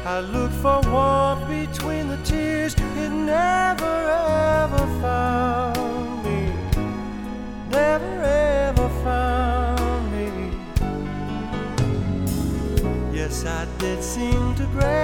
I looked for warmth between the tears. It never ever found me. Never ever found me. Yes, I did seem to grab